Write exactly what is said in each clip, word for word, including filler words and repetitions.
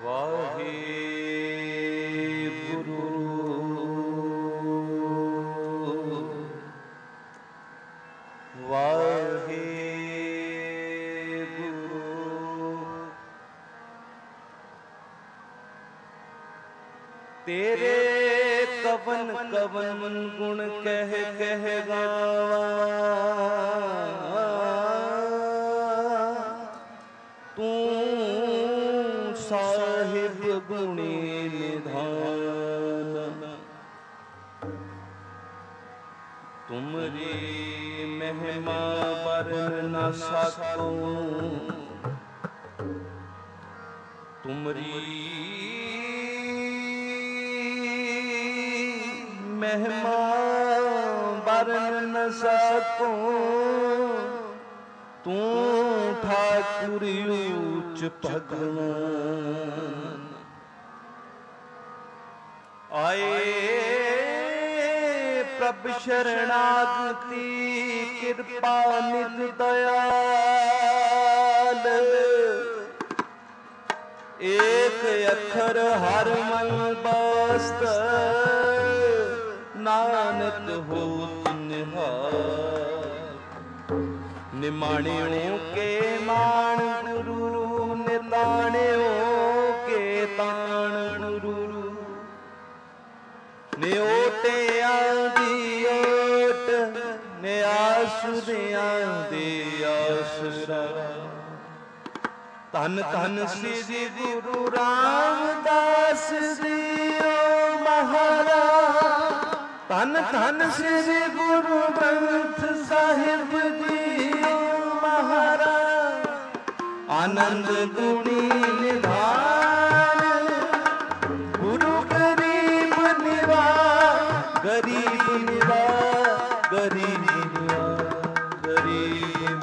ਵਾਹਿਗੁਰੂ ਵਾਹਿਗੁਰੂ। ਤੇਰੇ ਕਵਨ ਕਵਨ ਗੁਣ ਕਹਿ ਕਹਿ ਗਾਵਾਂ, ਤੂੰ ਸਾਹਿਬ ਗੁਣੀ ਨਿਧਾਨ। ਤੁਮਰੀ ਮਹਿਮਾ ਵਰਨ ਨ ਸਕੋ, ਤੁਮਰੀ ਮਹਿਮਾ ਵਰਨ ਨ ਸਕੋ। ਤੂੰ ਠਾਕੁਰ ਊਚ ਭਗਵਾਨ। ਆਏ ਪ੍ਰਭ ਸ਼ਰਣਾਗਤੀ ਕਿਰਪਾ ਨਿਤ ਦਇਆਲ। ਏਕ ਅੱਖਰ ਹਰ ਮਨ ਬਸਤ, ਨਾਨਕ ਹੋਤ ਨਿਹਾਲ। ਨਿਮਾਣਿਓ ਕੇ ਮਾਣ ਗੁਰੂ, ਨਿਤਾਣਿਓ ਕੇ ਤਾਣ ਗੁਰੂ। ਨਿਓਟਿਆਂ ਦੀ ਓਟ, ਨਿਆਸੁਦਿਆਂ ਦੇ ਆਸਰਾ। ਧੰਨ ਧੰਨ ਸ੍ਰੀ ਗੁਰੂ ਰਾਮਦਾਸ ਜੀਓ ਮਹਾਰਾਜ। ਧੰਨ ਧੰਨ ਸ੍ਰੀ ਗੁਰੂ ਗ੍ਰੰਥ ਸਾਹਿਬ ਜੀਓ ਮਹਾਰਾਜ। ਆਨੰਦ ਗੁਣੀ ਨਿਧਾਨ, ਗੁਰੂ ਗਰੀਬ ਨਿਵਾਜ। ਗਰੀਬ ਨਿਵਾਜ, ਗਰੀਬ ਨਿਵਾਜ, ਗਰੀਬ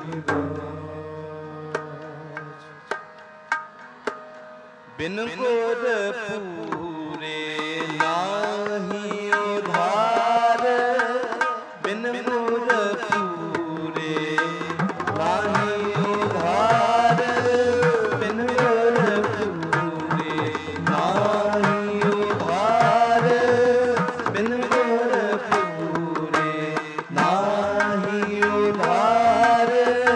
ਨਿਵਾਜ। ਬਿਨ ਗੁਰ ਪੂਰੇ ਨਾਹੀ ਉਧਾਰ। ਬਿਨ ਗੁਰ ਪੂਰੇ ਨਾਹੀ ਉਧਾਰ। ਬਿਨ ਗੁਰ ਪੂਰੇ ਨਾਹੀ ਉਧਾਰ। ਬਿਨ ਗੁਰ ਪੂਰੇ ਨਾਹੀ ਉਧਾਰ।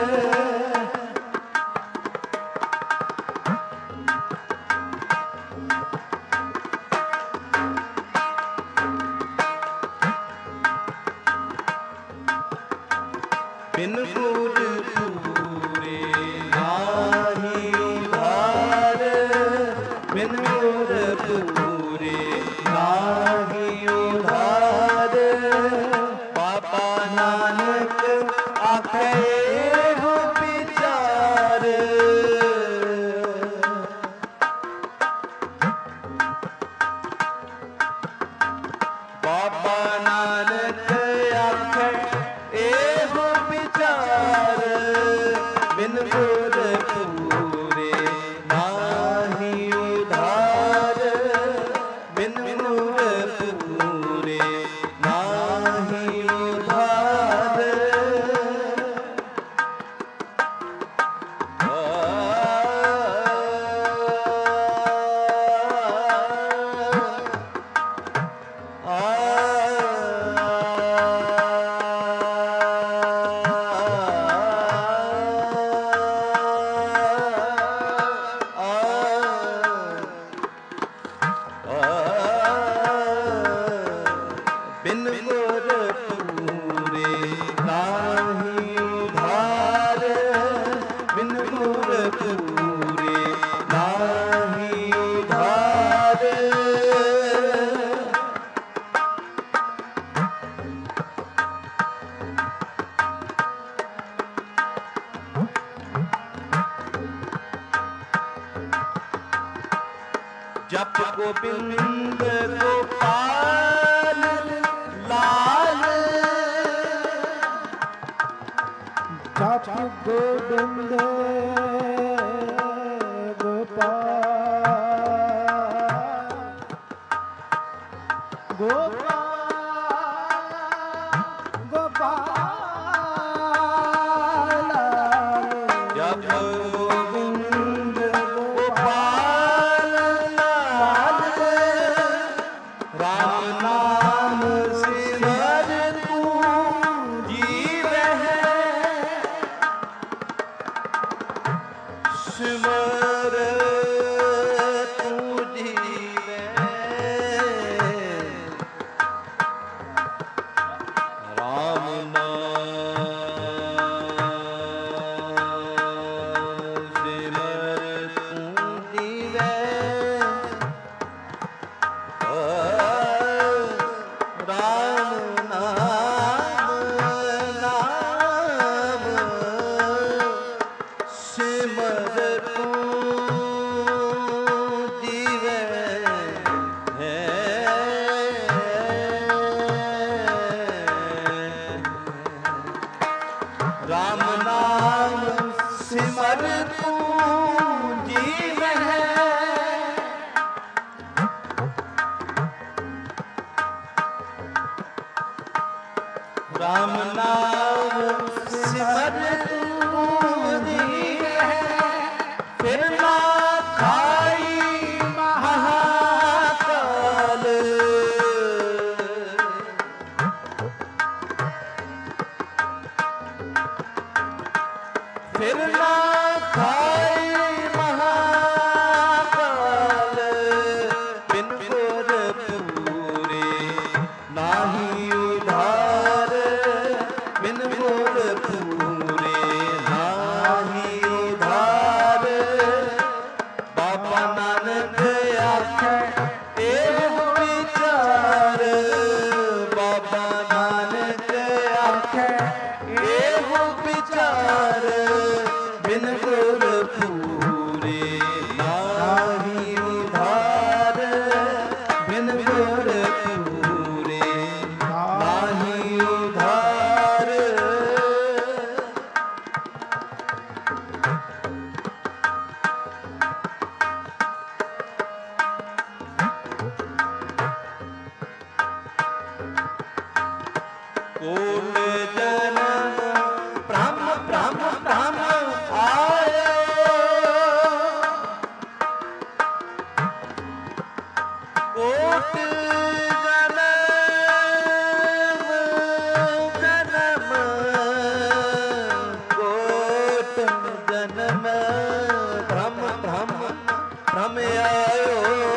ਬਿਨ ਗੁਰ ਪੂਰੇ ਨਾਹੀ ਉਧਾਰ। ਬਿਨ ਗੁਰ ਪੂਰੇ ਨਾਹੀ ਉਧਾਰ। ਬਾਬਾ ਨਾਨਕ ਆਖੇ ਇਹੋ ਵਿਚਾਰ। ਬਾਬਾ ਨਾਨਕ ਆਖੇ ਇਹੋ ਵਿਚਾਰ। ਬਿਨ ਗੁਰ ਪੂਰੇ ਨਾਹੀ ਉਧਾਰ। ਬਿਨ ਗੁਰ ਪੂਰੇ ਨਾਹੀ ਉਧਾਰ। ਬਿਨ ਗੁਰ ਪੂਰੇ ਨਾਹੀ ਉਧਾਰ। ਬਿਨ ਗੁਰ ਪੂਰੇ ਨਾਹੀ ਉਧਾਰ। ਜਪ ਗੋਬਿੰਦ ਗੋਪਾਲ ਲਾਲ। ਜਪ ਗੋਬਿੰਦ ਗੋਪਾਲ ਗੋਪਾਲ ਗੋਪਾਲ। ਜਪ ਗੋਬਿੰਦ ਗੋਪਾਲ बाबा नानक आखे एहो विचार, बाबा नानक आखे एहो विचार, बिन गुर पूरे नाहि उधार, बिन गुर पूरे नाहि उधार। कोट जन्म ब्रह्म ब्रह्म ब्रह्म आयो, कोट जन्म जन्म कोट जन्म ब्रह्म ब्रह्म ब्रह्म आयो।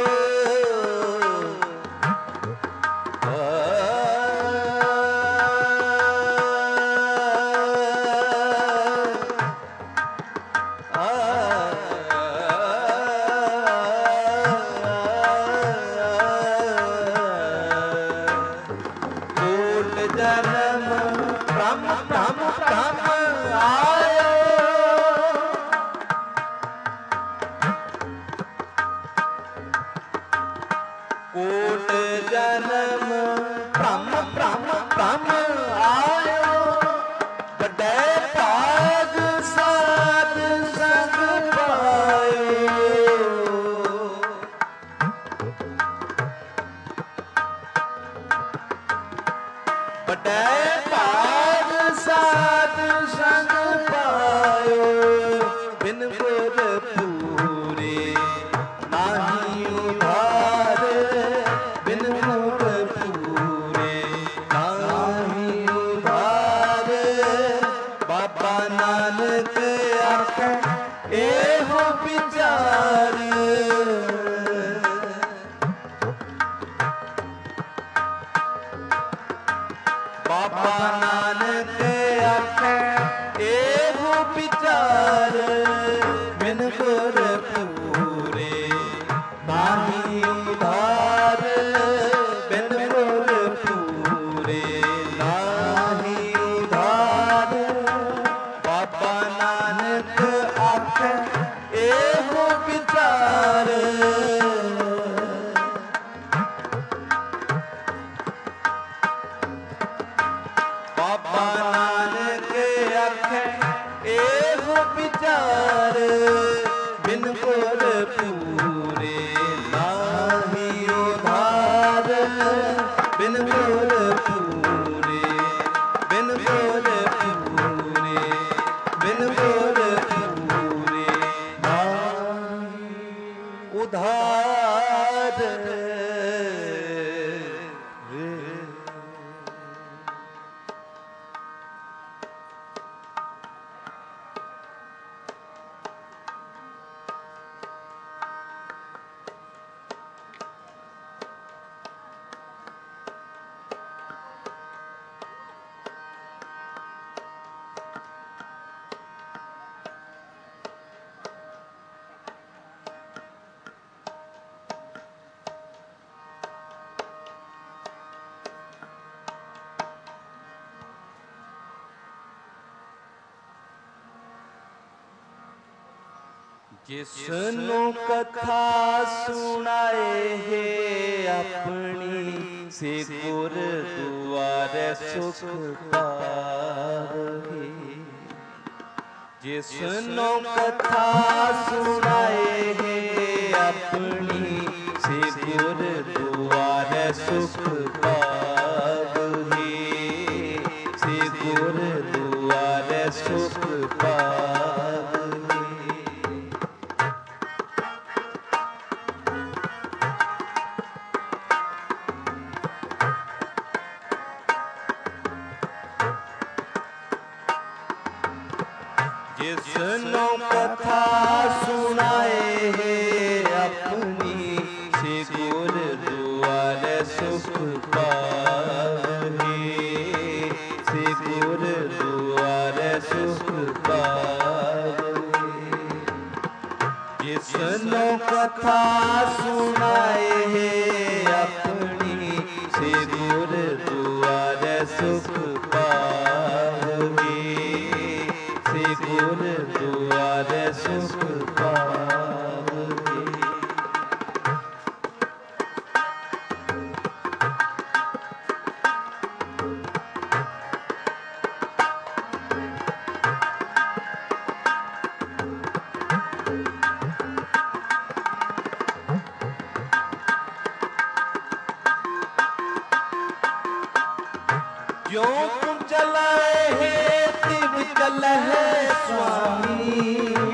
जन्म ब्रह्म ब्रह्म ब्रह्म आयो, कोट जन्म ब्रह्म ब्रह्म ब्रह्म आयो, बड़े भाग साध संग पायो, बड़े भाग साध संग पायो, बिन गुर पूरे नाहि उधार, बिन गुर पूरे नाहि उधार। बाबा नानक आखे एहो विचार, बाबा नानक आखे एहो विचार, बिन गुर पूरे नाहि उधार, बिन गुर पूरे नाहि उधार। बाबा नानक आखे एहो विचार, बाबा नानक आखे एहो विचार, बिन गुर पूरे नाहि उधार, बिन गुर पूरे बिन गुर पूरे बिन गुर पूरे नाहि उधार। जिसनु कथा सुनाए है अपनी, से गुर दुआरे सुख पावे। जिसनु कथा सुनाए है अपनी, से गुर दुआरे सुख पावे, से गुर दुआरे सुख पावे। जिसनु कथा सुनाए है अपनी, से गुर दुआरे सुख पावे, से गुर दुआरे सुख पावे। जिसनु कथा कथा सुनाए है अपनी से गुरुद्वारे सुख पाओगे से गुरुद्वारे सुख पाओगे। जो तुम चलाए है तिव चल है स्वामी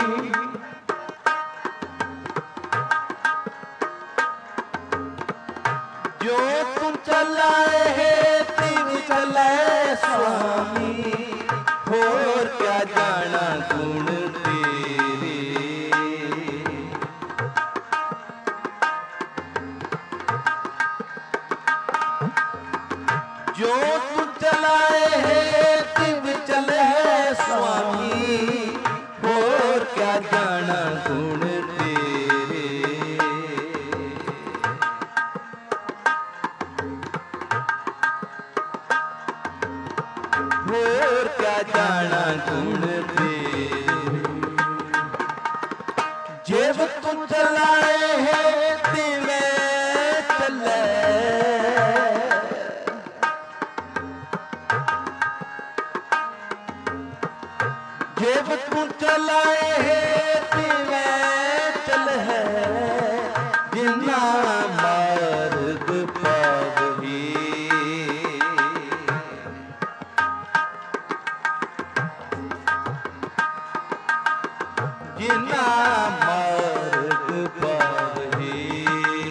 जो तुम चलाए है तिव चल है स्वामी और क्या जाना गुण तेरे जो तू चलाए है तिव चल है स्वामी और क्या जाना गुण तेरे और क्या जाना गुण तेरे जेब तू चलाए है तिव चले जेब तू चलाए है तिवे चल है जिन्ना मार्ग पावही जिन्ना मार्ग पावही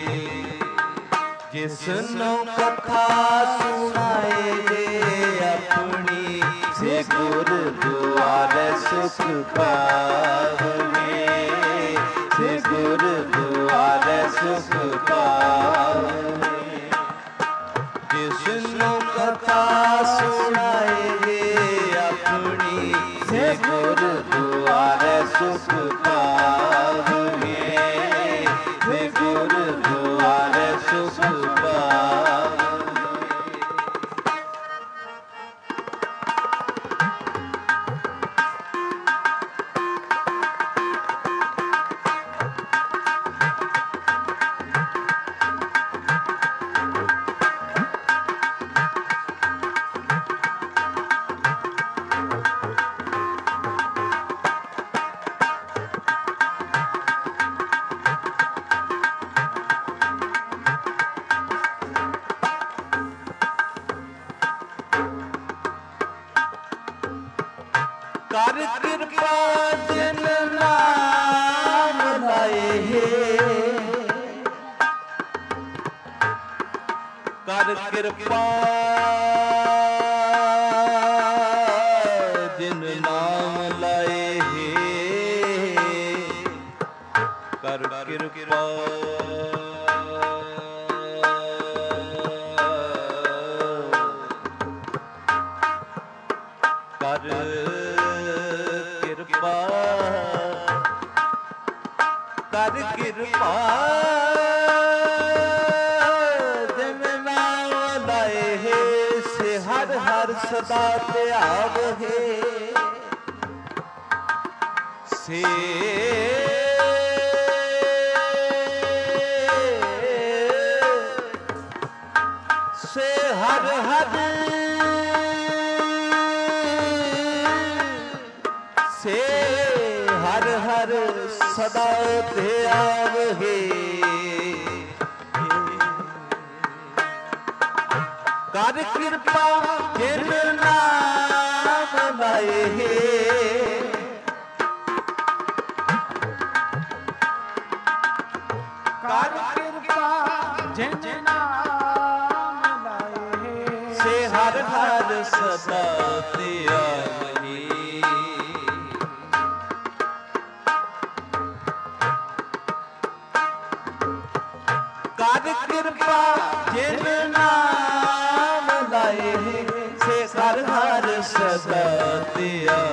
जिसनो कथा सुनाए अपनी से गुरुद्वारे सुख पावगे से गुरुद्वारे सुख पावगे जिसनो कथा सुनाए अपनी से गुरुद्वारे सुख पावगे से गुरुद्वारे सुख पावगे। कर कृपा जिन नाम लाए है कर कृपा जिन नाम लाए है कर कृपा कर कृपा कर कृपा जिन नाम लाए है से हर हर सदा त्याग है से से हर हर से हर हर सदा त्याग है कर कृपा जिन नाम लाए है कर कृपा जिन नाम लाए है से हर हर सदा त्याग है कर कृपा जिन नाम लाए से हर हर सदा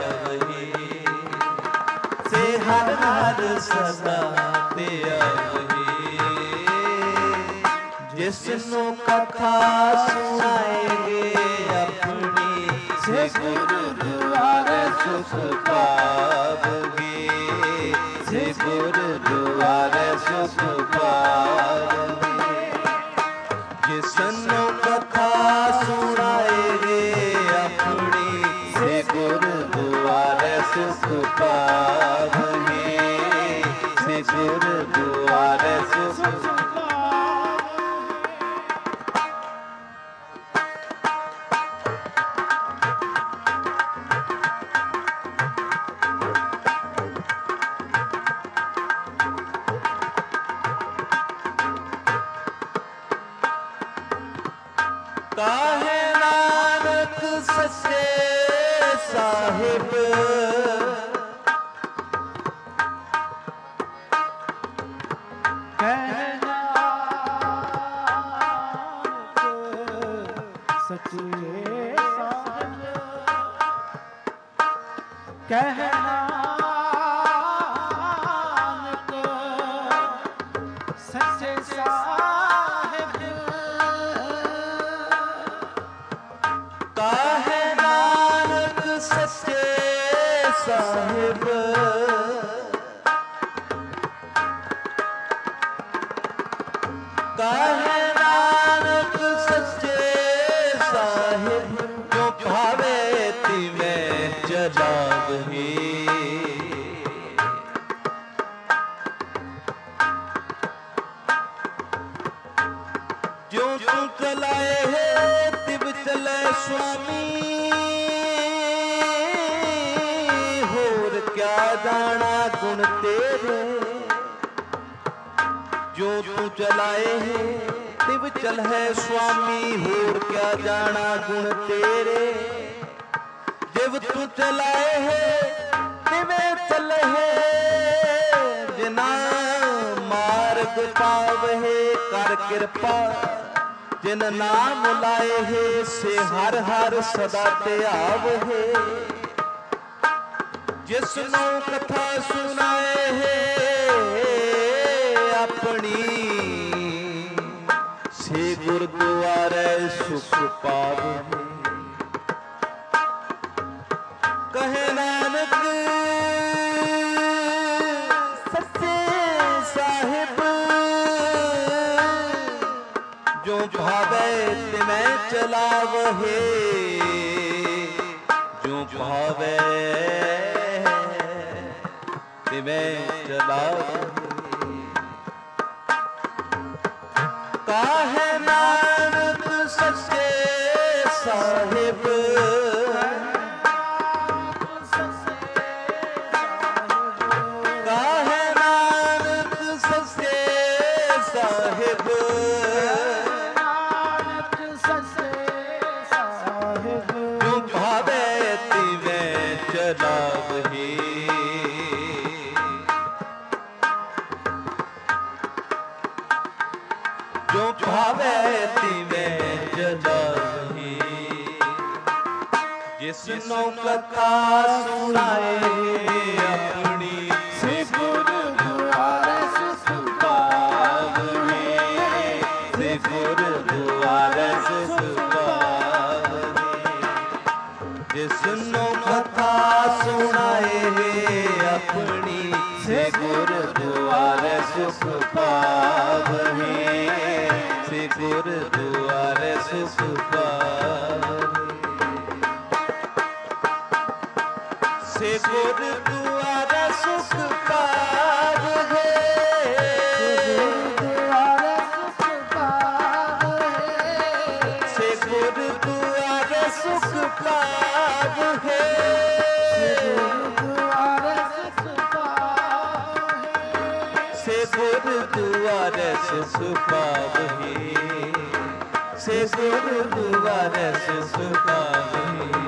त्याग से हर हर सदा त्याग जिसनु कथा सुनाएंगे अपनी, से गुरु द्वारे सुख पावगे, से गुरु द्वारे सुख पावगे। जिसनु कथा सुनाएंगे अपनी, से गुरु द्वारे सुख पावगे, से गुरु द्वारे सुख काहे नानक सच्चे साहिब, कहे नानक सच्चे साहिब, कहे नानक सच्चे साहिब, काहे नानक सच्चे साहिब, काहे नानक सच्चे साहिब, जो भावे तिवें चलावही। जो तू चलाए है तिब चले स्वामी, होर क्या जाना गुण तेरे। जो तू चलाए है तिब चल है स्वामी, होर क्या जाना गुण तेरे। जिव तू चलाए है तिवे चल है, जिना मार्ग पावहे कर कृपा। जिन नाम लाए है से हर हर सदा ते आवहे। जिसनु कथा सुनाए है अपनी, से गुरुद्वारे सुख पावहे। कहे नानक सच्चे साहिब, जो भावे तिमें चलावहे, जो भावे तिमें चलावहे। काहे नानक सच्चे साहिब, काहे नानक सच्चे साहिब, जो भावे तिवें चलावही। जो भावे तिवें चलावही। जिसनु कथा सुनाए अपनी, से गुरु द्वारे सुख पावगे, से गुरु द्वारे सुख पावगे। जिसनु कथा सुनाए अपनी, से गुरु द्वारे सुख पावगे, से गुरु द्वारे सुख पावगे। से गुरु द्वारे सुख पावगे, से गुरु द्वारे सुख पावगे, से गुरु द्वारे सुख पावगे, से गुरु द्वारे सुख पावगे।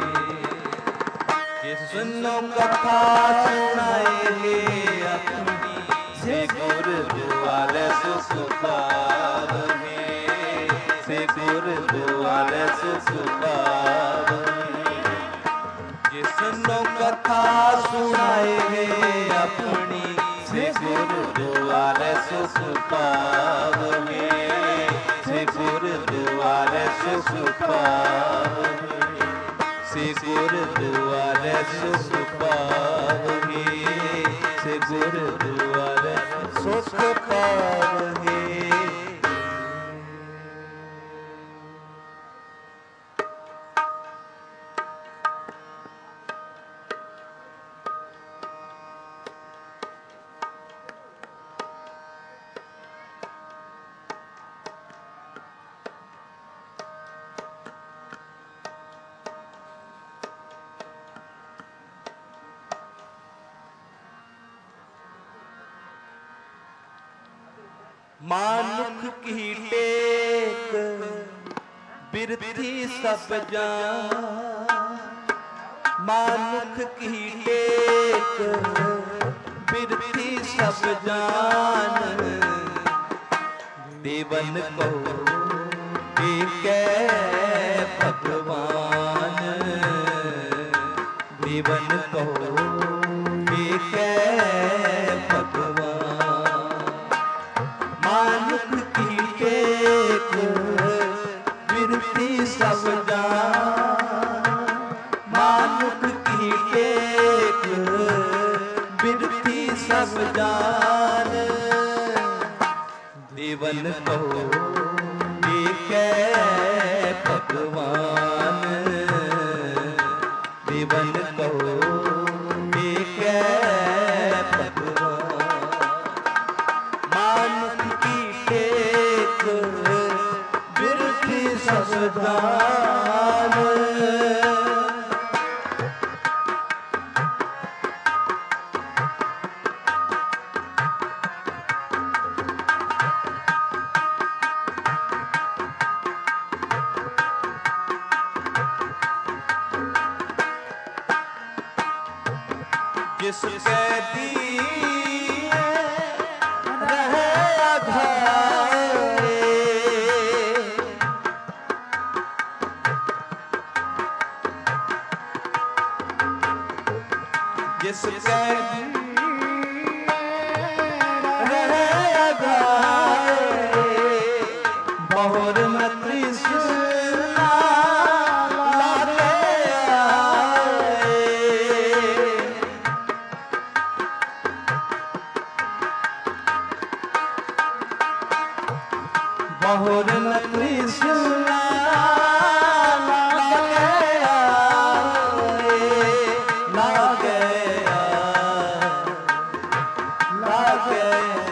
जिसनु कथा सुनाए अपनी, से गुरु द्वारे सुख पावगे, से गुरु द्वारे सुख पावगे। जिसनु कथा सुनाए अपनी, से गुरु द्वारे सुख पावगे, से सुख पावही से गुरु द्वारे सुख पावही। मानुख की टेक बिरथी सब जान, मानुख की टेक बिरथी सब जान, देवन को टेकै भगवान, देवन को टेकै भगवान। मानुख की टेक बिरथी सब जान, मानुख की टेक बिरथी सब जान, देवन को टेकै भगवान, देवन को टेकै भगवान। मानुख की टेक बिरथी सब जान, जिसके दिए रहे अघारे, जिसके रहे अघारे, बहुर में तृष्णा लागे आए, बहुर में तृष्णा लागे आए, लागे लागे।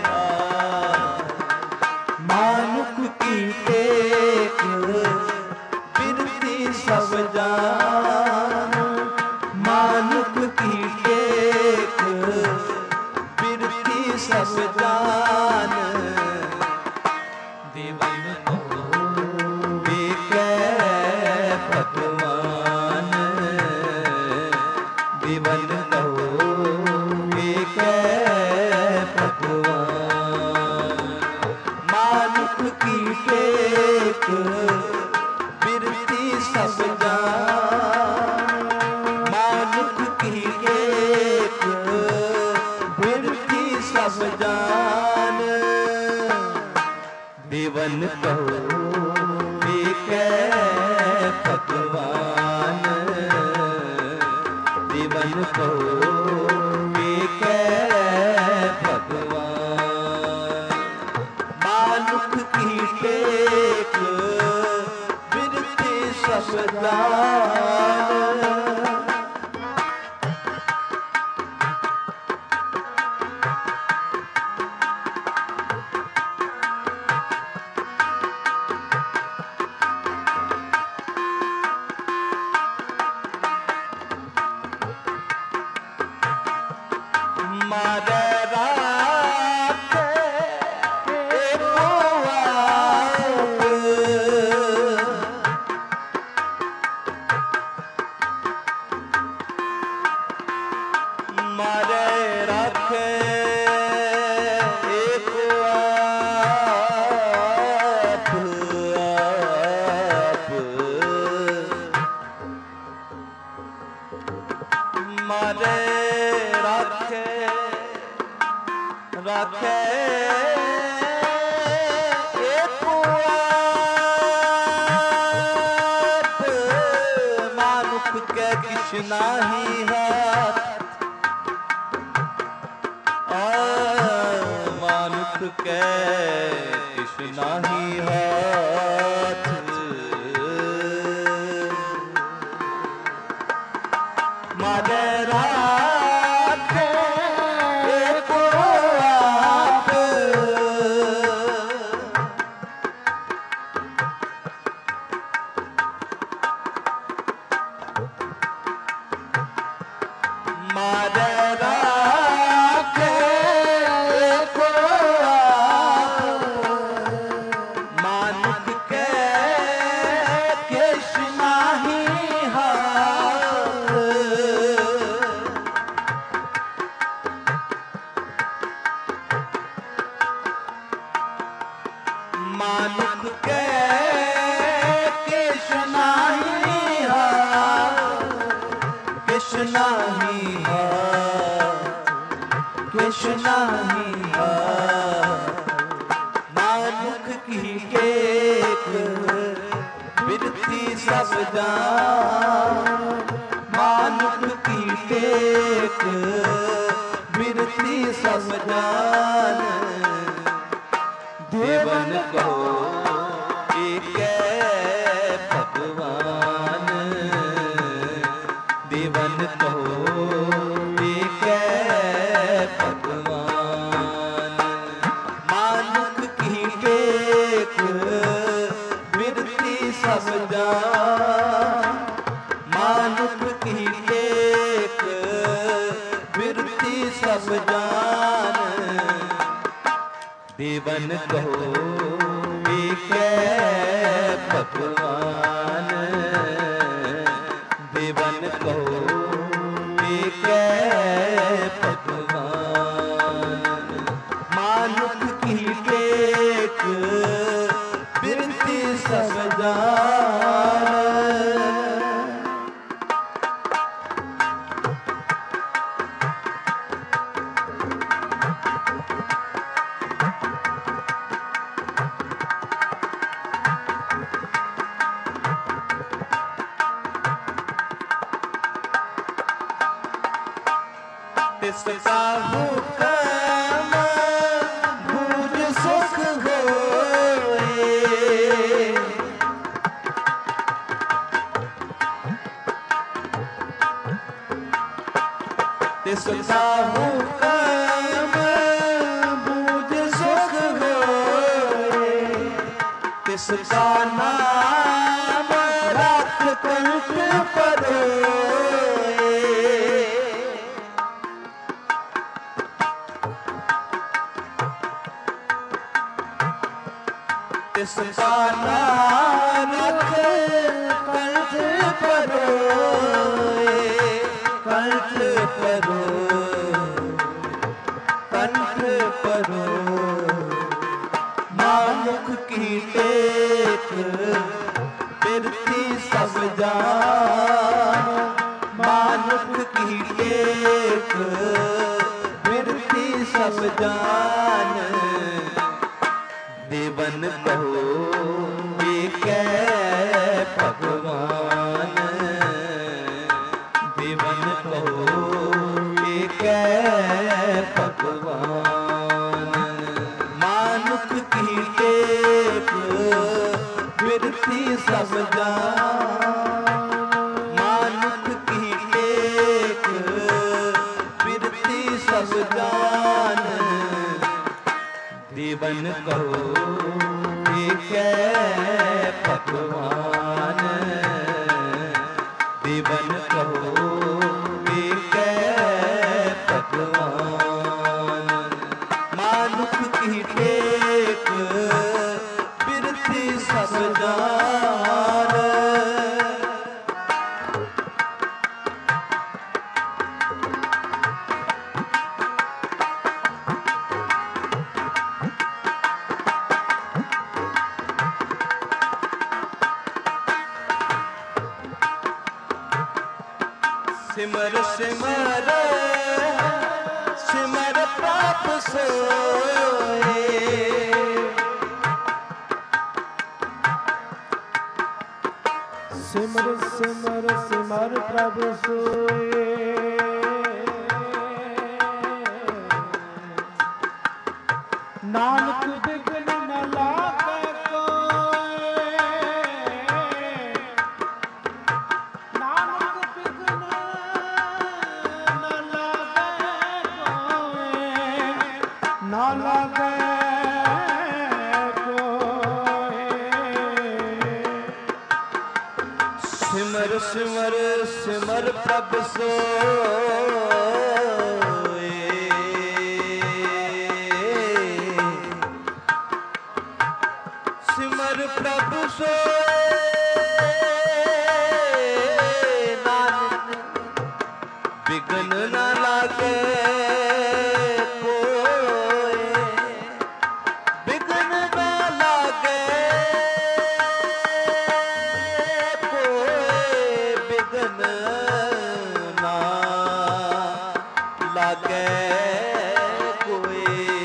मानुख की टेक बिरथी सब जान, मानुख की टेक बिरथी सब जान, देवन को टेकै भगवान, देवन को टेकै भगवान। मानुख की टेक बिरथी सब जान, मानुख की टेक बिरथी सब जान, देवन को टेकै भगवान, देवन को टेकै भगवान। मानुख की टेक बिरथी सब जान, मारे रात एक मारे रखे एक आप आप मारे रखे रखे एक आप, मानुख के किछ नाही है, कै किश नाही हाथ। मारे राखे एको आप, मारे राखे एको आप, मानुख कै किश नाही हाथ। मानुख कै किश नाही हाथ, किश नाही हाथ, किश नाही हाथ। मानुख की टेक बिरती सब जान, मानुख की टेक बिरती सब जान। देवन कहो एक भगवान, देवन कहो एक भगवान। मानुख की टेक बिरती सब जान, मानुख की टेक बिरती सब जान। देवन कहो एक भगवान, देवन कहो एक भगवान। मानुख की टेक बिरती सब जान। तिसका हुक्म बूझ सुख होए, तिसका हुक्म बूझ सुख होए। तिसका नाम रख कंठ परोए, तिसका नाम रख कंठ परोए, कंठ परोए, कंठ परोए। मानुख की टेक बिरती सब जान, मानुख की टेक बिरती सब जान। देवन कहो एक भगवान, देवन कहो एक भगवान। मानुख की टेक बिरती सब जान, मानुख की टेक बिरती सब जान। देवन कहो एक भगवान, देवन कहो एक भगवान। मानुख की टेक बिरती सब जान। सिमर सिमर सिमर पाप सोए, सिमर सिमर सिमर प्रभु सोए। नानक बिघ्न न लागे कोय, नानक बिघ्न न लागे कोय, न लागे कोय। सिमर सिमर सिमर प्रभ सोय, सिमर प्रभु सोय, नानक बिघ्न न लागे कोय, बिघ्न न लागे कोय, बिघ्न न लागे कोय।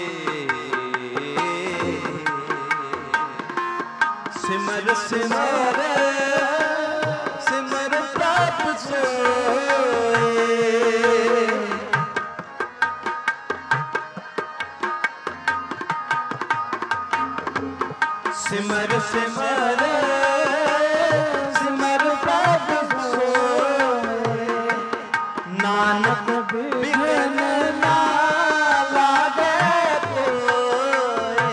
सिमर सिमर सिमर प्रभु सोय, सिमर सिमर सिमर प्रभु सोय, नानक बिघ्न न लागे कोय।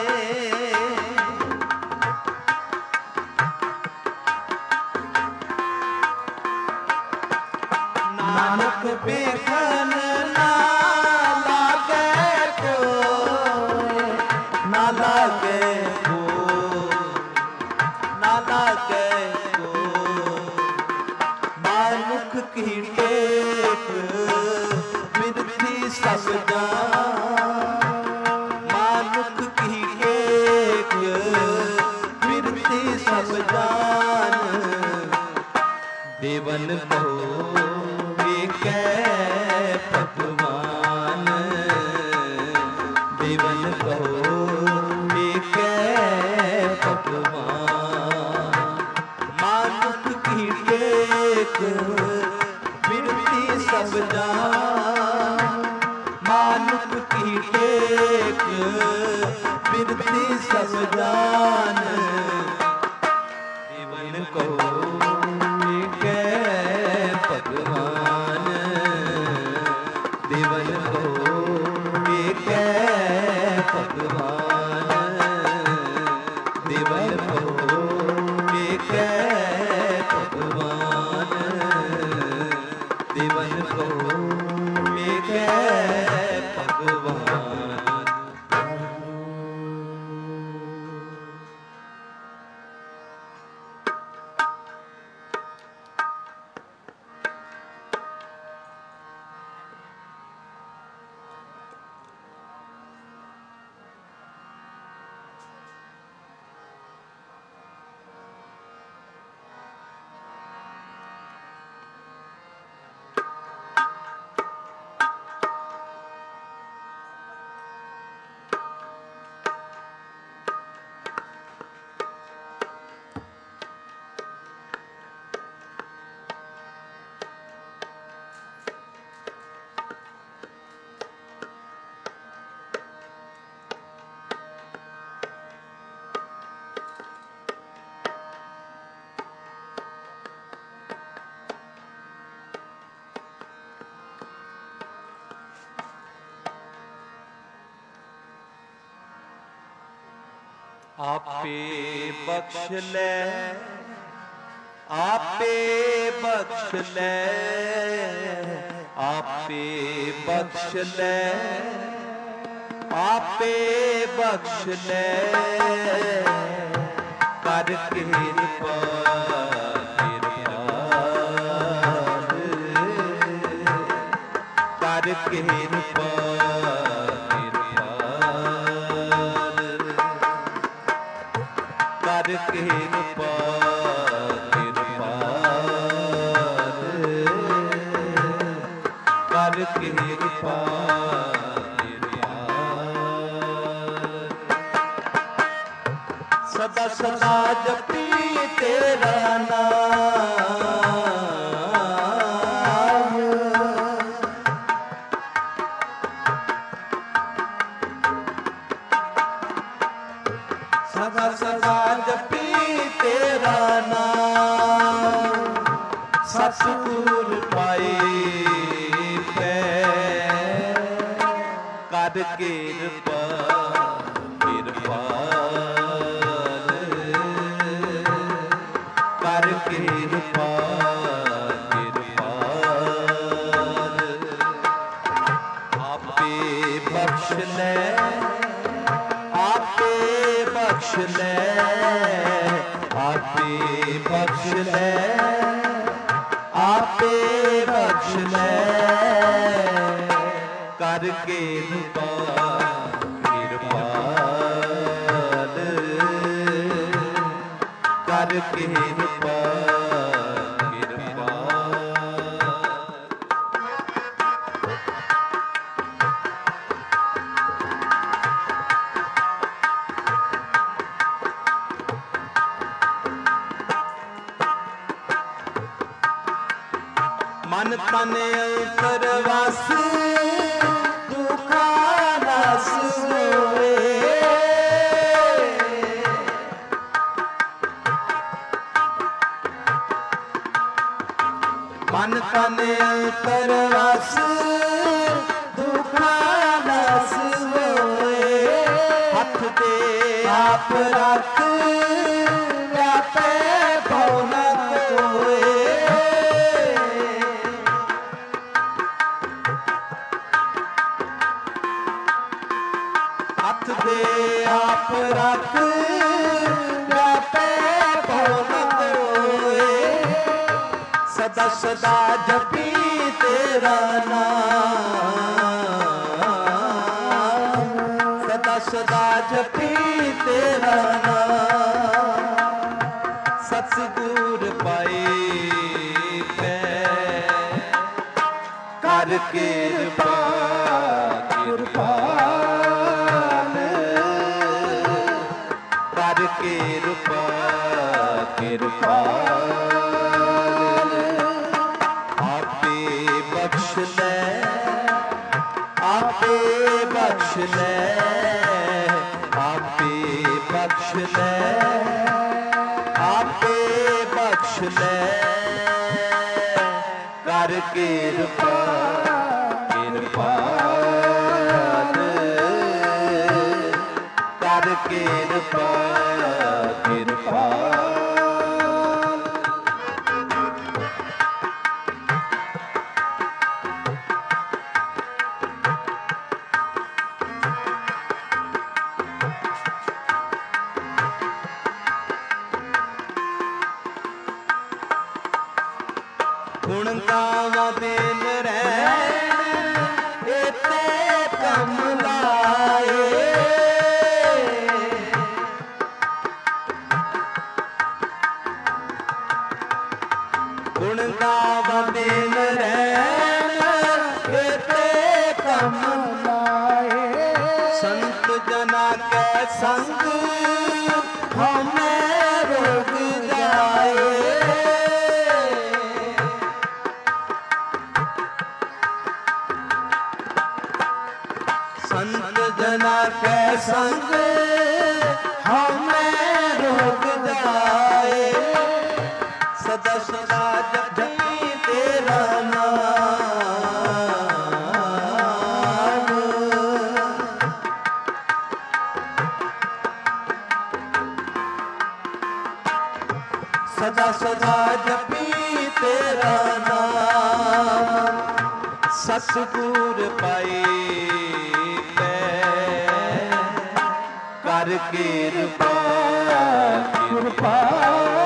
नानक बिघ्न न लागे कोय, न लागे कोय, न लागे कोय। मानुख की टेक बिनती सब जान, मानुख की टेक बिनती सब जान। देवन कहो कै भगवान, देवन कहो कै भगवान। मानुख की टेक बिनती सब जान, मानुख की टेक बिनती सब जान। देवन कहो भगवान, देवन को कै भगवान, देवन को कै भगवान, देवन को कै भगवान। आपे बख्श ले, आपे बख्श ले, आपे बख्श ले, आपे बख्श ले। कर कृपा कर कृपा कर कृपा कर कृपा सदा सदा जपी तेरा नाम, ਸਦਾ ਸਦਾ ਜਪੀ ਤੇਰਾ ਨਾਮ ਸਤਿਗੁਰ ਪਾਏ ਪੈ ਕਰ ਕਿਰਪਾ ਕਰ ਕਿਰਪਾ ਬਖਸ਼ ਲੈ ਆਪੇ ਬਖਸ਼ ਲੈ ਆਪੇ ਬਖਸ਼ ਲੈ ਆਪੇ ਬਖਸ਼ ਲੈ ਕਰ ਕਿਰਪਾ ਕਿਰਪਾਲ ਕਰ ਕਿਰਪਾ ਮਨ ਤਨ ਅੰਤਰ ਵਸ ਦੁਖਾ ਰਸ ਹੋਏ ਮਨ ਤਨ ਅੰਤਰ ਵਸ ਦੁਖਾ ਰਸ ਹੋਏ ਹੱਥ ਤੇ ਆਪ ਰੱਖ ਵਿਆਪੇ ਭਉ ਨ ਕੋਏ ਹੱਥ ਦੇ ਆਪ ਰੱਖ ਵਿਆਪੇ ਭਉ ਨ ਕੋਏ ਸਦਾ ਸਦਾ ਜਪੀ ਤੇਰਾ ਨਾਮ ਸਦਾ ਸਦਾ ਜਪੀ ਤੇਰਾ ਨਾਮ ਸਤਿਗੁਰ ਪਾਏ ਪੈ ਕਰ ਕਿਰਪਾ ਕਿਰਪਾ ਕਰ ਕਿਰਪਾ ਕਿਰਪਾ ਆਪੇ ਬਖਸ਼ ਲੈ ਆਪੇ ਬਖਸ਼ ਲੈ ਆਪੇ ਬਖਸ਼ ਲੈ ਆਪੇ ਬਖਸ਼ ਲੈ ਕਰ ਕਿਰਪਾ ਕਿਰਪਾਲ ਕਰ ਕਿਰਪਾ ਕਿਰਪਾ ਗੁਣ ਗਾਵਾਂ ਦਿਨ ਰਹਿਣ ਇਤੇ ਕੰਮ ਲਾਏ ਗੁਣ ਗਾਵਾਂ ਦਿਨ ਰਹਿਣ ਇਤੇ ਕੰਮ ਲਾਏ ਸੰਤ ਜਨਾ ਕੈ ਸੰਗ ਹਮੇ ਰੋਗ ਜਾਏ संत जना के संग हमें रोग जाए सदा सदा जपी तेरा नाम सदा सदा जपी तेरा नाम सतगुर पाए कर किरपा किरपाल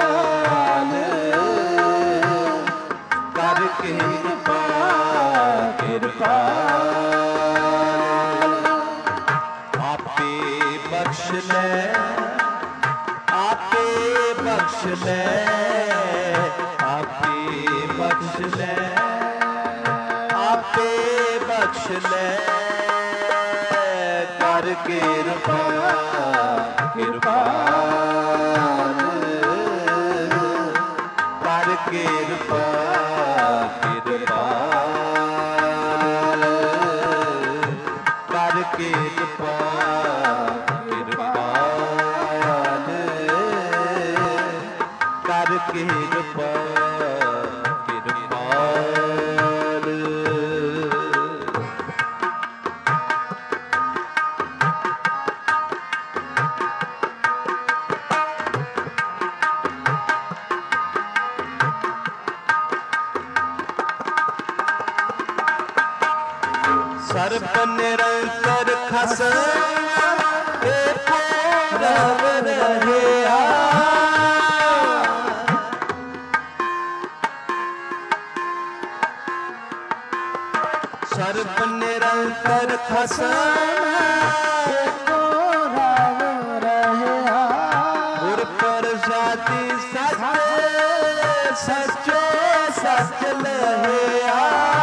कर किरपा किरपाल आपे बख्श ले आपे बख्श ले आपे बख्श ले आपे बख्श ले कर किरपा किरपाल कर किरपा किरपाल कर किरपा किरपाल ਕਿਰਪਾ ਕਿਰਪਾਲ। ਸਰਬ ਨਿਰੰਤਰ ਖਸਮ ਏਕੋ ਰਵ ਰਹਿਆ। ਸਰਬ ਨਿਰੰਤਰ ਖਸਮ ਏਕੋ ਰਵ ਰਹਿਆ। ਗੁਰ ਪ੍ਰਸਾਦਿ ਸੱਚ ਸੱਚੋ ਸੱਚ ਲਹਿਆ।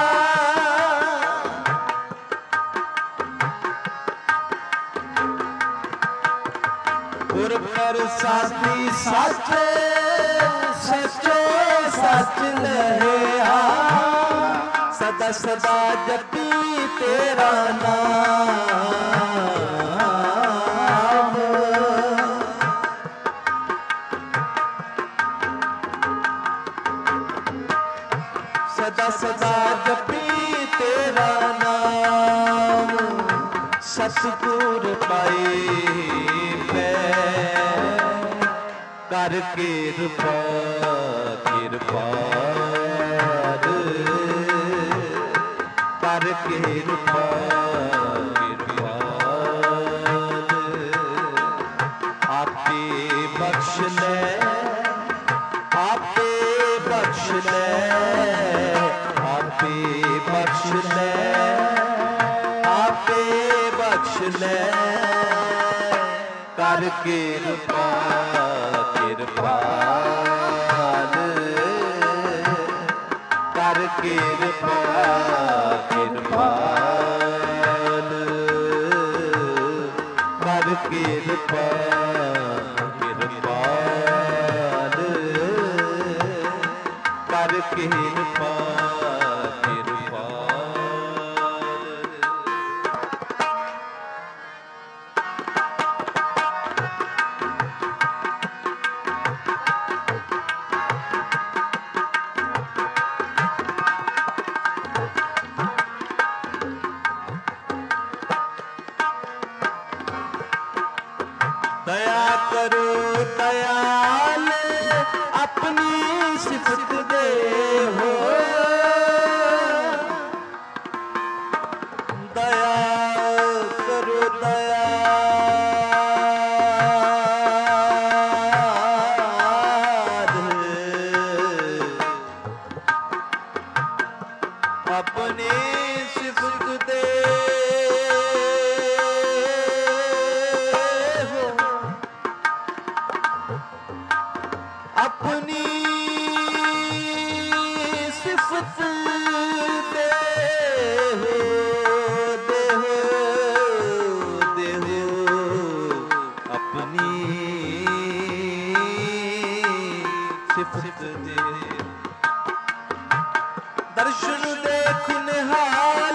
ਗੁਰ ਪ੍ਰਸਾਦਿ ਸੱਚ ਸੱਚੋ ਸੱਚ ਲਹਿਆ। ਸਦਾ ਸਦਾ ਜਪੀ ਤੇਰਾ ਨਾਮ। ਸਦਾ ਸਦਾ ਜਪੀ ਤੇਰਾ ਨਾਮ। ਸਤਿਗੁਰ ਪਾਏ ਕਰ ਕਿਰਪਾ ਕਿਰਪਾਲ। ਕਰ ਕਿਰਪਾ ਕਿਰਪਾਲ। ਆਪੇ ਬਖਸ਼ ਲੈ ਆਪੇ ਬਖਸ਼ ਲੈ ਆਪੇ ਬਖਸ਼ ਲੈ ਆਪੇ ਬਖਸ਼ ਲੈ। ਕਰ ਕਿਰਪਾ ਕਿਰਪਾਲ। ਕਰ ਕਿਰਪਾ ਕਿਰਪਾਲ। ਕਰ ਕਿਰਪਾ ਕਿਰਪਾਲ। ਕਰ ਕਿਰਪਾ ਕਿਰਪਾਲ। ਦਇਆ ਕਰੋ ਦਇਆਲ ਆਪਣੀ ਸਿਫਤ ਦੇਹੋ। ਦਇਆ ਕਰੋ ਦਇਆਲ ਆਪਣੀ ਸਿਫਤ ਦੇਹੋ। ਆਪਣੀ ਸਿਫਤ ਦੇਹੋ ਦੇਹੋ ਦੇਹੋ। ਆਪਣੀ ਸਿਫਤ ਦੇਹੋ। ਦਰਸ਼ਨ ਦੇਖ ਨਿਹਾਲ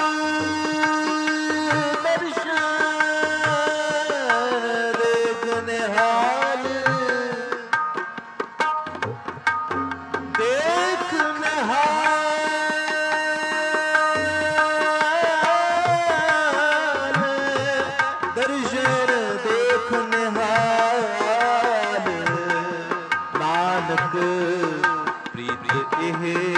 ਦਰਸ਼ਨ ਦੇਖ ਨਿਹਾਲ। ਦੇਖ ਨਿਹਾਲ ਦਰਸ਼ਨ ਦੇਖ ਨਿਹਾਲ। ਨਾਨਕ ਪ੍ਰੀਤ ਇਹ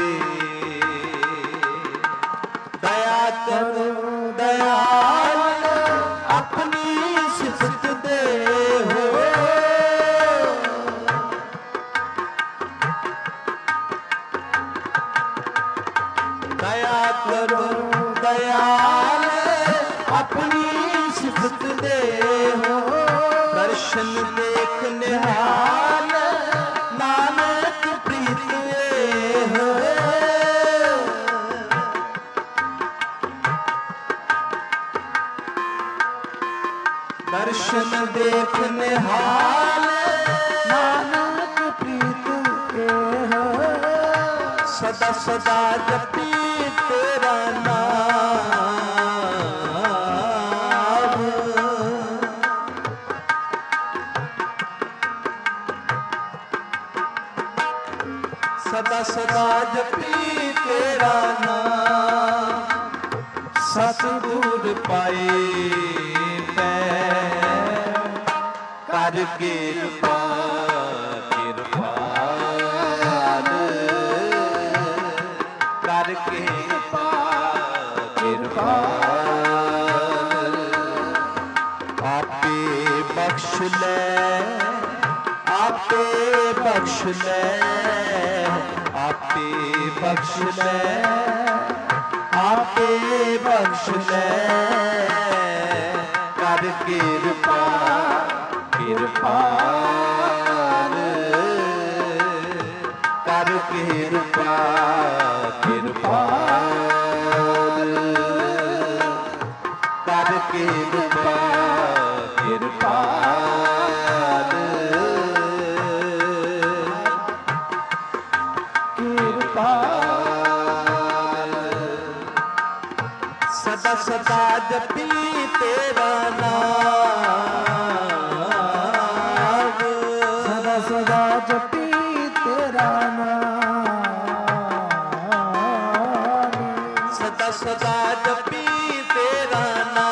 ਦਇਆ ਕਰੋ ਦਇਆਲ ਆਪਣੀ ਸਿਫਤ ਦੇਹੋ। ਦਇਆ ਕਰੋ ਦਇਆਲ ਆਪਣੀ ਸਿਫਤ ਦੇਹੋ। ਦਰਸ਼ਨ ਦੇਖ ਨਿਹਾਲ ਨਾਨਕ ਪ੍ਰੀਤ ਇਹੋ। ਦਰਸ਼ਨ ਦੇਖ ਨਿਹਾਲ ਨਾਨਕ ਪ੍ਰੀਤ ਇਹੋ। ਸਦਾ ਸਦਾ ਜਪੀ ਤੇਰਾ ਨਾਮ। ਸਦਾ ਸਦਾ ਜਪੀ ਤੇਰਾ ਨਾਮ, ਸਤਿਗੁਰ ਪਾਏ ਪੈ ਕਰ ਕਿਰਪਾ ਕਿਰਪਾਲ ਕਰ ਕਿਰਪਾ ਕਿਰਪਾਲ ਆਪੇ ਬਖਸ਼ ਲੈ ਆਪੇ ਬਖਸ਼ ਲੈ ਆਪੇ ਬਖਸ਼ ਲੈ ਆਪੇ ਬਖਸ਼ ਲੈ ਕਰ ਕਿਰਪਾ ਕਿਰਪਾਲ ਕਰ ਕਿਰਪਾ ਕਿਰਪਾਲ ਕਰ ਕਿਰਪਾ ਕਿਰਪਾਲ ਸਦਾ ਸਦਾ ਜਪੀ ਤੇਰਾ ਨਾਮ, ਸਦਾ ਸਦਾ ਜਪੀ ਤੇਰਾ ਨਾਮ, ਸਦਾ ਸਦਾ ਜਪੀ ਤੇਰਾ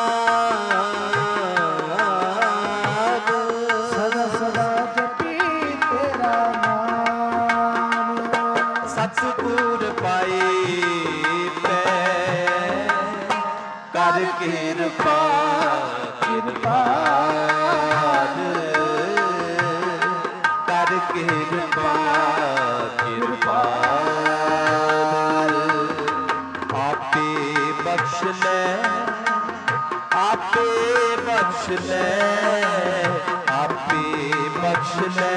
ਨਾਮ, ਸਦਾ ਸਦਾ ਜਪੀ ਤੇਰਾ ਨਾਮ, ਸਤਿਗੁਰ ਪਾਏ ਪੈ ਕਰ ਕਿਰਪਾ ਕਿਰਪਾਲ ਕਰ ਕਿਰਪਾ ਕਿਰਪਾਲ ਆਪੇ ਬਖਸ਼ ਲੈ ਆਪੇ ਬਖਸ਼ ਲੈ ਆਪੇ ਬਖਸ਼ ਲੈ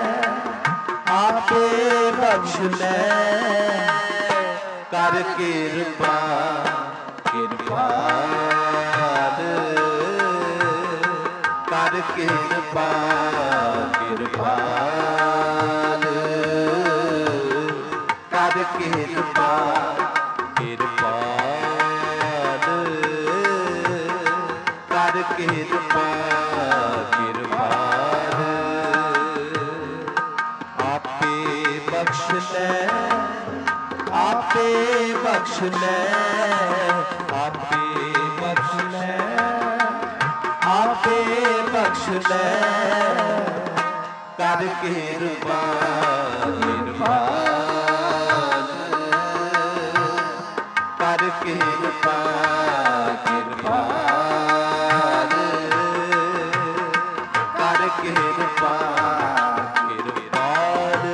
ਆਪੇ ਬਖਸ਼ ਲੈ ਕਰ ਕਿਰਪਾ ਕਿਰਪਾਲ ਕਰ ਕਿਰਪਾ ਕਿਰਪਾਲ ਕਰ ਕਿਰਪਾ ਕਿਰਪਾਲ ਕਰ ਕਿਰਪਾ ਕਿਰਪਾਲ ਆਪੇ ਬਖਸ਼ ਲੈ ਆਪੇ ਬਖਸ਼ ਲੈ ਆਪੇ ਬਖਸ਼ ਲੈ ਆਪੇ ਬਖਸ਼ ਲੈ ਕਰ ਕਿਰਪਾ ਕਿਰਪਾਲ ਕਰ ਕਿਰਪਾ ਕਿਰਪਾਲ ਕਰ ਕਿਰਪਾ ਕਿਰਪਾਲ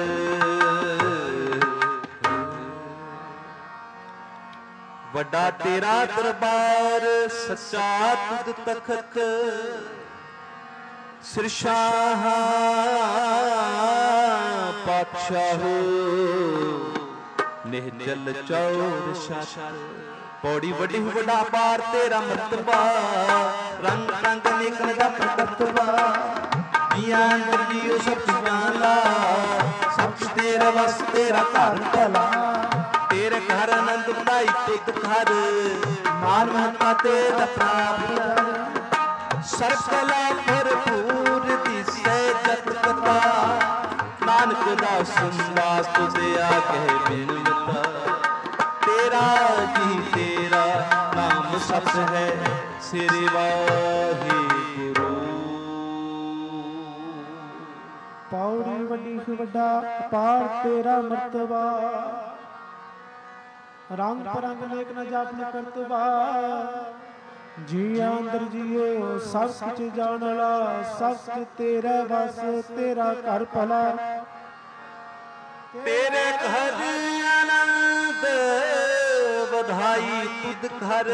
ਵੱਡਾ ਤੇਰਾ ਦਰਬਾਰ ਸੱਚਾ ਤੁਧ ਤਖਤ ਸਿਰਸ਼ਾਹ ਪਾਤਸ਼ਾਹੋ ਨਿਹਚਲ ਚੌਰ ਸ਼ਾਸ਼ਰ ਪੌੜੀ ਵੱਡੀ ਵੱਡਾ ਪਾਰ ਤੇਰਾ ਮਰਤਬਾ ਰੰਗ ਰੰਗ ਨਿਕਲ ਦਾ ਪ੍ਰਗਟਵਾ ਜੀਆਂ ਅੰਦਰ ਜੀਓ ਸਭ ਜਾਣਲਾ ਸਭ ਤੇਰਾ ਵਸ ਤੇਰਾ ਘਰ ਭਲਾ ਤੇਰੇ ਘਰ ਆਨੰਦ ਵਧਾਈ ਤੁਧ ਘਰ ਮਾਨ ਮਹਤਾ ਤੇ ਦਪਰਾਪ ਸਰਬ ਕਲਾ ਭਰਪੂਰ ਦਿਸੈ ਜਤ ਕਥਾ ਨਾਨਕ ਦਾਸ ਸੰਦਾਸ ਤੁਝੇ ਆਗੇ ਬਿਨਵਤਾ ਤੇਰਾ ਜੀ ਤੇਰਾ ਨਾਮ ਸਤ ਹੈ ਸ੍ਰੀ ਵਾਹਿਗੁਰੂ। ਪੌੜੀ ਵੱਡੀ ਵੱਡਾ ਅਪਾਰ ਤੇਰਾ ਮਰਤਬਾ ਰੰਗ ਪਰੰਗ ਨੇਕ ਨ ਜਾਪਨ ਕਰਤਬਾ ਜੀਆਂ ਅੰਦਰ ਜੀਓ ਸਭ ਕੁਝ ਜਾਣਲਾ ਸਭ ਕੁਝ ਤੇਰਾ ਬਸ ਤੇਰਾ ਘਰ ਭਲਾ ਤੇਰੇ ਘਰ ਆਨੰਦ ਵਧਾਈ ਤੁਧ ਘਰ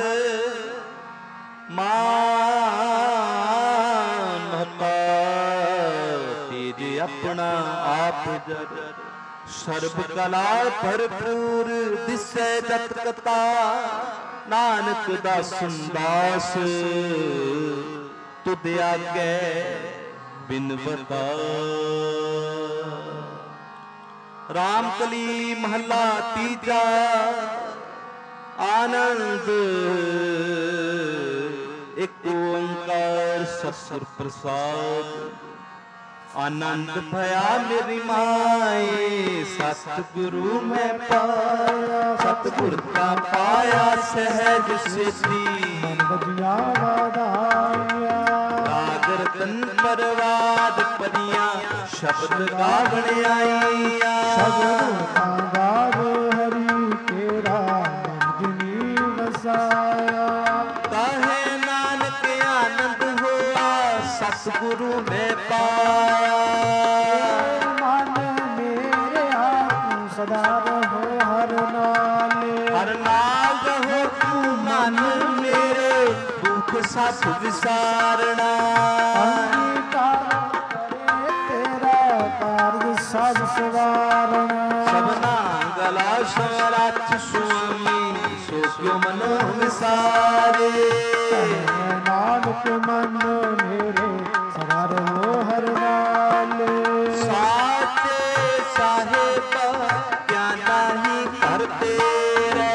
ਮਾਨ ਮਹਤਾ ਤੇਰੇ ਆਪਣਾ ਆਪ ਜਰ ਸਰਬ ਕਲਾ ਭਰਪੂਰ ਦਿਸੈ ਜਤ ਕਤਾ ਨਾਨਕ ਦਾਸਨ ਦਾਸ ਤੁਧ ਆਗੇ ਬਿਨਵਤਾ। ਰਾਮਕਲੀ ਮਹੱਲਾ ਤੀਜਾ ਆਨੰਦ ਇੱਕ ਓੰਕਾਰ ਸਤਿਗੁਰ ਪ੍ਰਸਾਦ आनंद भया मेरी माए सतगुरु मैं पाया सतगुर का पाया सहज सिद्धि बजिया वादाया राग रतन परवाद परियां शब्द गावण आईया शब्द का गाव हरि तेरा मंजनी वसाया काहे नानक आनंद हुआ सतगुरु में पाया मन मेरे आप सदा रहो हर नाले हर नाल रहो तू मन मेरे दुख सत विसारना अंगीकार करे तेरा कार्य सब सवारना सबना गला शराच स्वामी सो क्यों मनो विसारे नानक मन मेरे सदा रहो हर नाले साचे साहेब क्या नहीं कर तेरे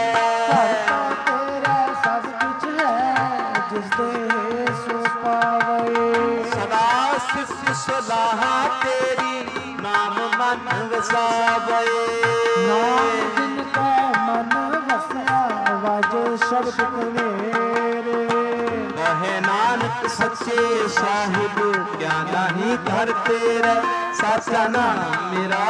तेरा सब कुछ है जिस दे सो पावे सदा सिफ सलाह तेरी नाम मन वसावे नाम जिनका मन वसया वाजे शब्द कनेरे कहे नानक सच्चे साहिब क्या नहीं कर तेरा साचा नाम मेरा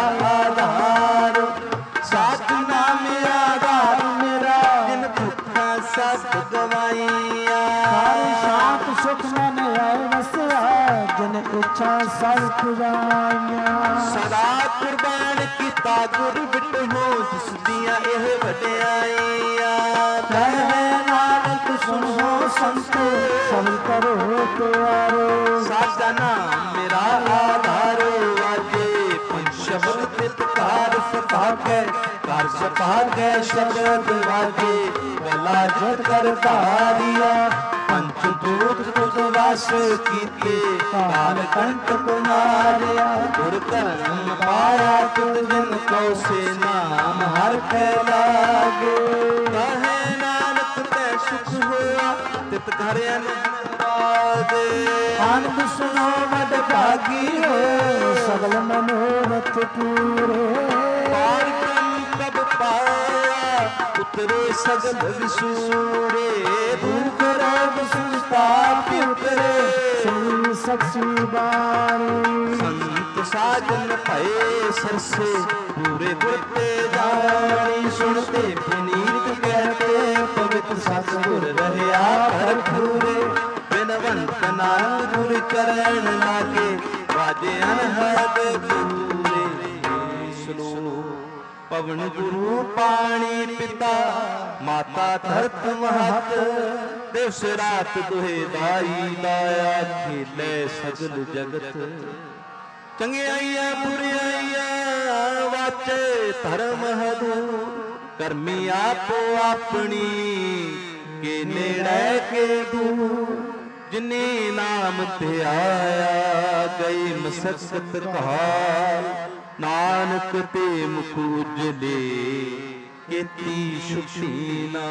आधार साचा नाम मेरा आधार मेरा जिन भुखा सब गवाइया शांत सुख मन आए वसया जिन इच्छा सब खुदाइया सदा कुर्बान कीता गुर बिटहो जिस दिया एह वड्याइया कहे नानक सुनो संतो सब करो प्यारो साचा नाम मेरा आधारो आजे पंच शब्द तितकार सभागे कार सभागे शब्द वाजे गला जत कर धारिया पंच दूत तुझ वास कीते काल कंठ कुमारिया गुर धर्म पाया तुझ जन को से नाम हर फैलागे कहे नानक ते सुख होया तित घर अनुरागे आनंद सुनो वड भागी हो सगल मनोरथ पूरे पार क्रम कब पाया उतरे सगल विसूरे भूख रोग संताप उतरे सुनी सक्षी बाणी संत साजन भये सरसे पूरे गुरते जानी सुनते विनीत कहते पवित्र सतगुर रहया भरपूरे बिनवंत नानक गुर चरण लागे वाजे अनहद पूरे सलो पवन गुरु पानी पिता माता धरत महत दिवस रात दुहे दाई लाया खेले सगल जगत चंगियाइया बुराइया वाचे धर्म हदू करमी आपो अपनी के नेड़े के दूर जिने नाम ते आया गई मसकत काल नानक ते मुख उजले केती सुखीना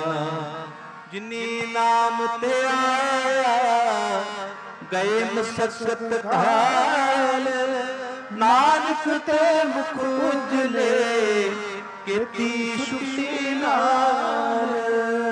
जिने नाम ते आया गए मसकत काल नानक ते मुख उजले केती सुखी नाल।